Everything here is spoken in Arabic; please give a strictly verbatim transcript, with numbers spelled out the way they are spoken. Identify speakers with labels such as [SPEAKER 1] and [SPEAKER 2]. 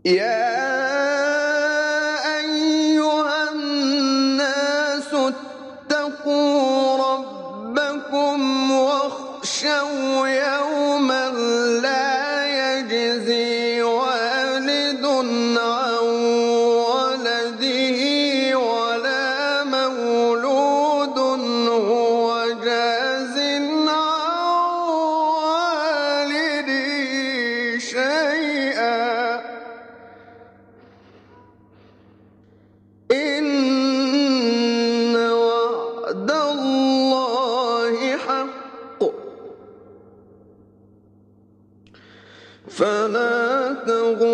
[SPEAKER 1] يا أيها الناس اتقوا ربكم واخشوا يوما لا يجزي والد عن ولده ولا مولود هو جاز عن والده شيئا إن وعد الله حق فلا تغرنكم